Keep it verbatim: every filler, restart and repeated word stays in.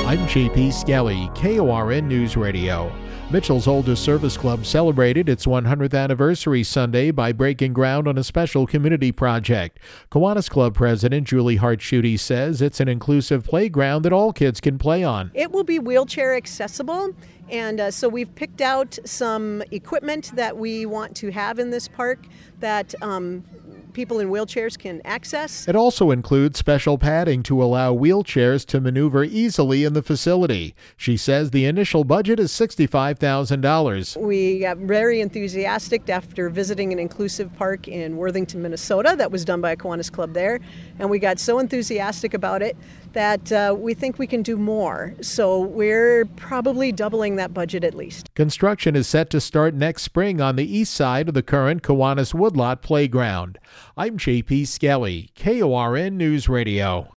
I'm J P Skelly, K O R N News Radio. Mitchell's Oldest Service Club celebrated its one hundredth anniversary Sunday by breaking ground on a special community project. Kiwanis Club President Julie Hart-Schutte says it's an inclusive playground that all kids can play on. It will be wheelchair accessible, and uh, so we've picked out some equipment that we want to have in this park that um, people in wheelchairs can access. It also includes special padding to allow wheelchairs to maneuver easily in the facility. She says the initial budget is sixty-five thousand dollars. We got very enthusiastic after visiting an inclusive park in Worthington, Minnesota that was done by a Kiwanis Club there, and we got so enthusiastic about it that uh, we think we can do more. So we're probably doubling that budget at least. Construction is set to start next spring on the east side of the current Kiwanis Woodlot Playground. I'm J P Skelly, K O R N News Radio.